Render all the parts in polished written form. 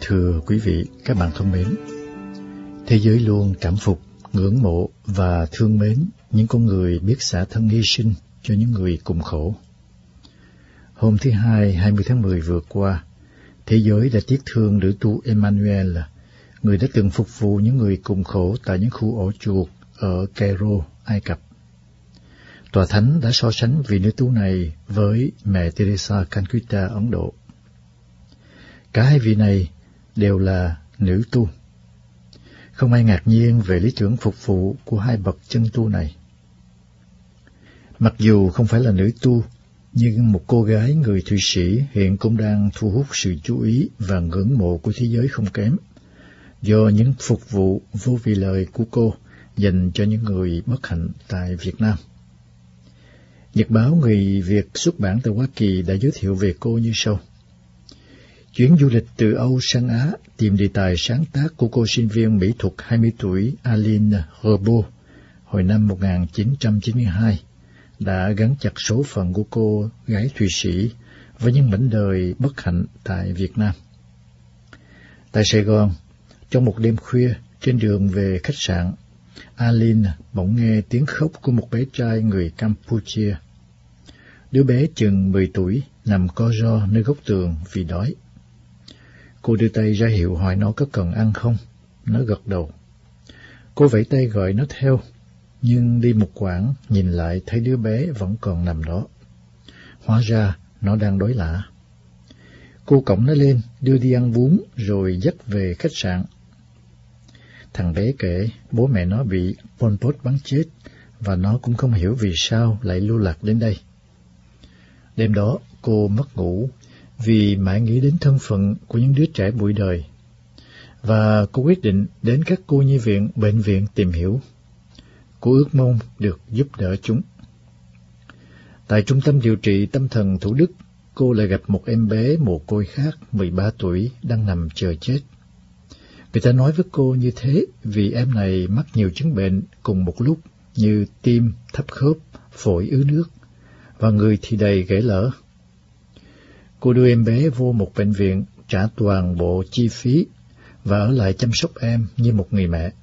thưa quý vị, các bạn thân mến, thế giới luôn cảm phục, ngưỡng mộ và thương mến những con người biết xả thân hy sinh cho những người cùng khổ. Hôm thứ Hai, 20 tháng 10 vừa qua, thế giới đã tiếc thương nữ tu Emmanuel, người đã từng phục vụ những người cùng khổ tại những khu ổ chuột ở Cairo, Ai Cập. Tòa Thánh đã so sánh vị nữ tu này với mẹ Teresa Calcutta, Ấn Độ. Cả hai vị này đều là nữ tu. Không ai ngạc nhiên về lý tưởng phục vụ của hai bậc chân tu này. Mặc dù không phải là nữ tu, nhưng một cô gái người Thụy Sĩ hiện cũng đang thu hút sự chú ý và ngưỡng mộ của thế giới không kém, do những phục vụ vô vị lợi của cô dành cho những người bất hạnh tại Việt Nam. Nhật báo Người Việt xuất bản tại Hoa Kỳ đã giới thiệu về cô như sau. Chuyến du lịch từ Âu sang Á tìm đề tài sáng tác của cô sinh viên mỹ thuật 20 tuổi Aline Rebaud hồi năm 1992 đã gắn chặt số phận của cô gái Thụy Sĩ với những mảnh đời bất hạnh tại Việt Nam. Tại Sài Gòn, trong một đêm khuya trên đường về khách sạn, Aline bỗng nghe tiếng khóc của một bé trai người Campuchia. Đứa bé chừng 10 tuổi nằm co ro nơi góc tường vì đói. Cô đưa tay ra hiệu hỏi nó có cần ăn không. Nó gật đầu. Cô vẫy tay gọi nó theo, nhưng đi một quãng nhìn lại thấy đứa bé vẫn còn nằm đó. Hóa ra nó đang đói lả. Cô cõng nó lên, đưa đi ăn bún rồi dắt về khách sạn. Thằng bé kể bố mẹ nó bị Pol Pot bắn chết và nó cũng không hiểu vì sao lại lưu lạc đến đây. Đêm đó cô mất ngủ vì mãi nghĩ đến thân phận của những đứa trẻ bụi đời, và cô quyết định đến các cô nhi viện, bệnh viện tìm hiểu. Cô ước mong được giúp đỡ chúng. Tại trung tâm điều trị tâm thần Thủ Đức, cô lại gặp một em bé mồ côi khác 13 tuổi đang nằm chờ chết. Người ta nói với cô như thế vì em này mắc nhiều chứng bệnh cùng một lúc như tim, thấp khớp, phổi ứ nước, và người thì đầy gãy lở. Cô đưa em bé vô một bệnh viện, trả toàn bộ chi phí và ở lại chăm sóc em như một người mẹ.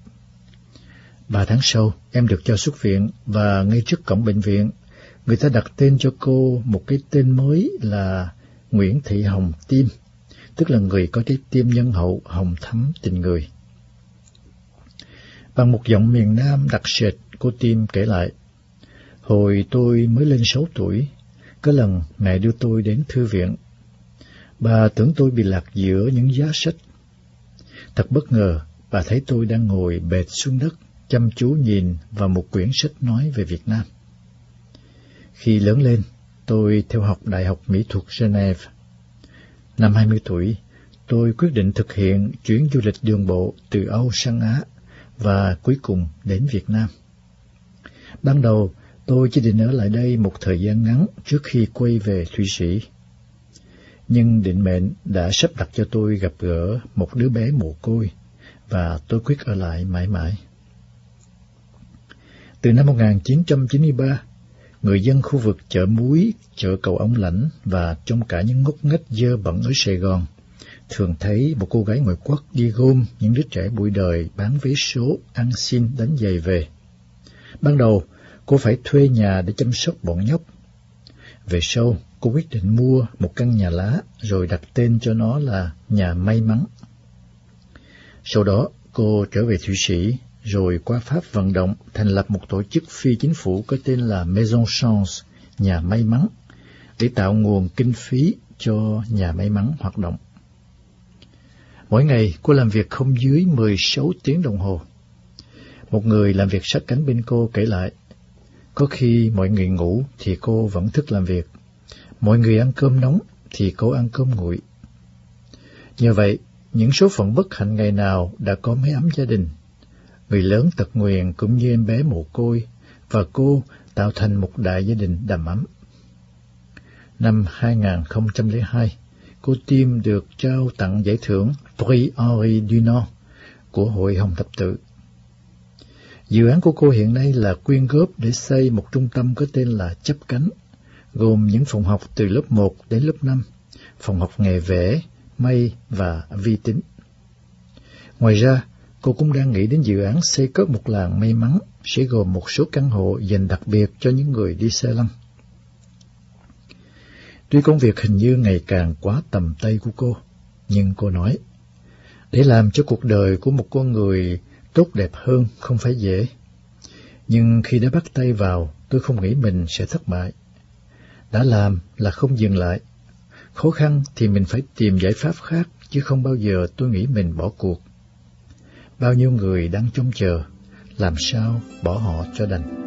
3 tháng sau, em được cho xuất viện và ngay trước cổng bệnh viện, người ta đặt tên cho cô một cái tên mới là Nguyễn Thị Hồng Tim, tức là người có trái tim nhân hậu, hồng thắm tình người. Bằng một giọng miền Nam đặc sệt, cô Tim kể lại, hồi tôi mới lên 6 tuổi, có lần mẹ đưa tôi đến thư viện. Bà tưởng tôi bị lạc giữa những giá sách. Thật bất ngờ, bà thấy tôi đang ngồi bệt xuống đất, chăm chú nhìn vào một quyển sách nói về Việt Nam. Khi lớn lên, tôi theo học Đại học Mỹ thuật Geneva. Năm 20 tuổi, tôi quyết định thực hiện chuyến du lịch đường bộ từ Âu sang Á và cuối cùng đến Việt Nam. Ban đầu, tôi chỉ định ở lại đây một thời gian ngắn trước khi quay về Thụy Sĩ. Nhưng định mệnh đã sắp đặt cho tôi gặp gỡ một đứa bé mồ côi, và tôi quyết ở lại mãi mãi. Từ năm 1993, người dân khu vực chợ Muối, chợ Cầu Ông Lãnh và trong cả những ngóc ngách dơ bẩn ở Sài Gòn thường thấy một cô gái ngoại quốc đi gom những đứa trẻ bụi đời bán vé số, ăn xin đánh giày về. Ban đầu, cô phải thuê nhà để chăm sóc bọn nhóc. Về sau, cô quyết định mua một căn nhà lá rồi đặt tên cho nó là Nhà May Mắn. Sau đó, cô trở về Thụy Sĩ rồi qua Pháp vận động thành lập một tổ chức phi chính phủ có tên là Maison Chance, Nhà May Mắn, để tạo nguồn kinh phí cho Nhà May Mắn hoạt động. Mỗi ngày, cô làm việc không dưới 16 tiếng đồng hồ. Một người làm việc sát cánh bên cô kể lại, có khi mọi người ngủ thì cô vẫn thức làm việc. Mọi người ăn cơm nóng thì cô ăn cơm nguội. Nhờ vậy, những số phận bất hạnh ngày nào đã có mái ấm gia đình. Người lớn tật nguyền cũng như em bé mồ côi, và cô tạo thành một đại gia đình đầm ấm. Năm 2002, cô Tim được trao tặng giải thưởng Prix Henri Dunant của Hội Hồng Thập Tự. Dự án của cô hiện nay là quyên góp để xây một trung tâm có tên là Chắp Cánh, gồm những phòng học từ lớp 1 đến lớp 5, phòng học nghề vẽ, may và vi tính. Ngoài ra, cô cũng đang nghĩ đến dự án xây cất một làng may mắn sẽ gồm một số căn hộ dành đặc biệt cho những người đi xe lăn. Tuy công việc hình như ngày càng quá tầm tay của cô, nhưng cô nói, để làm cho cuộc đời của một con người tốt đẹp hơn không phải dễ. Nhưng khi đã bắt tay vào, tôi không nghĩ mình sẽ thất bại. Đã làm là không dừng lại. Khó khăn thì mình phải tìm giải pháp khác, chứ không bao giờ tôi nghĩ mình bỏ cuộc. Bao nhiêu người đang trông chờ, làm sao bỏ họ cho đành.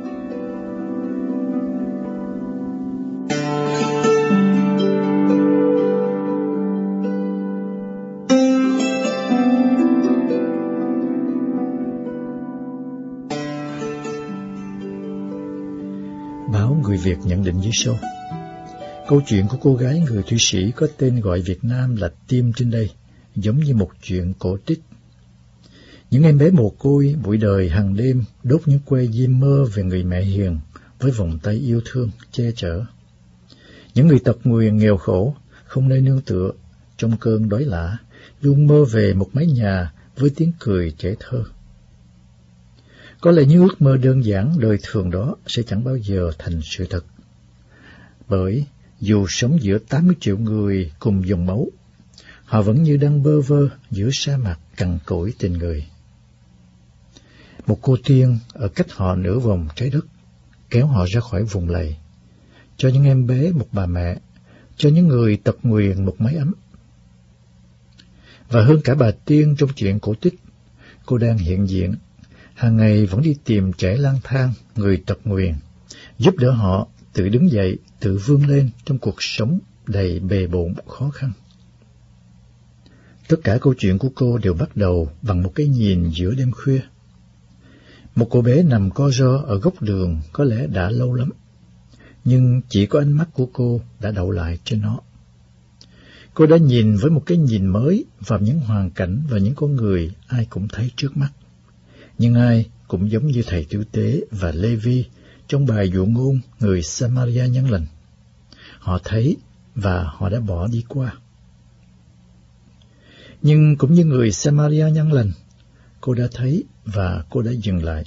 Báo Người Việt nhận định như sau. Câu chuyện của cô gái người Thụy Sĩ có tên gọi Việt Nam là Tim trên đây, giống như một chuyện cổ tích. Những em bé mồ côi bụi đời hàng đêm đốt những que diêm mơ về người mẹ hiền với vòng tay yêu thương, che chở. Những người tật nguyền nghèo khổ, không nơi nương tựa, trong cơn đói lả, luôn mơ về một mái nhà với tiếng cười trẻ thơ. Có lẽ những ước mơ đơn giản đời thường đó sẽ chẳng bao giờ thành sự thật. Bởi dù sống giữa 80 triệu người cùng dòng máu, họ vẫn như đang bơ vơ giữa sa mạc cằn cỗi tình người. Một cô tiên ở cách họ nửa vòng trái đất, kéo họ ra khỏi vùng lầy, cho những em bé một bà mẹ, cho những người tật nguyền một mái ấm. Và hơn cả bà tiên trong chuyện cổ tích, cô đang hiện diện, hàng ngày vẫn đi tìm trẻ lang thang, người tật nguyền, giúp đỡ họ tự đứng dậy, tự vươn lên trong cuộc sống đầy bề bộn khó khăn. Tất cả câu chuyện của cô đều bắt đầu bằng một cái nhìn giữa đêm khuya. Một cô bé nằm co ro ở góc đường có lẽ đã lâu lắm, nhưng chỉ có ánh mắt của cô đã đậu lại trên nó. Cô đã nhìn với một cái nhìn mới vào những hoàn cảnh và những con người ai cũng thấy trước mắt. Nhưng ai cũng giống như thầy tử tế và Lê-vi trong bài dụ ngôn người Samaria nhân lành. Họ thấy và họ đã bỏ đi qua. Nhưng cũng như người Samaria nhân lành, cô đã thấy và cô đã dừng lại.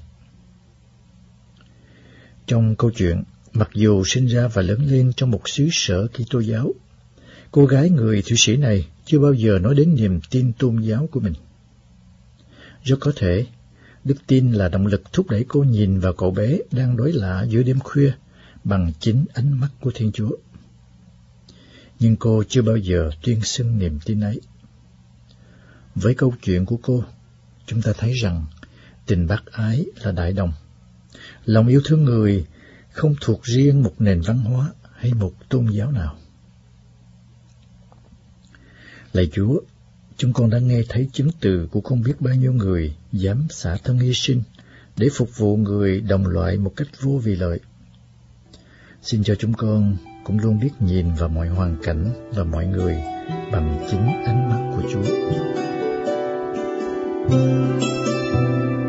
Trong câu chuyện, mặc dù sinh ra và lớn lên trong một xứ sở Kitô giáo, cô gái người Thụy Sĩ này chưa bao giờ nói đến niềm tin tôn giáo của mình. Rất có thể, đức tin là động lực thúc đẩy cô nhìn vào cậu bé đang đói lạ giữa đêm khuya bằng chính ánh mắt của Thiên Chúa. Nhưng cô chưa bao giờ tuyên xưng niềm tin ấy. Với câu chuyện của cô, chúng ta thấy rằng tình bác ái là đại đồng. Lòng yêu thương người không thuộc riêng một nền văn hóa hay một tôn giáo nào. Lạy Chúa, chúng con đã nghe thấy chứng từ của không biết bao nhiêu người dám xả thân hy sinh để phục vụ người đồng loại một cách vô vì lợi. Xin cho chúng con cũng luôn biết nhìn vào mọi hoàn cảnh và mọi người bằng chính ánh mắt của Chúa.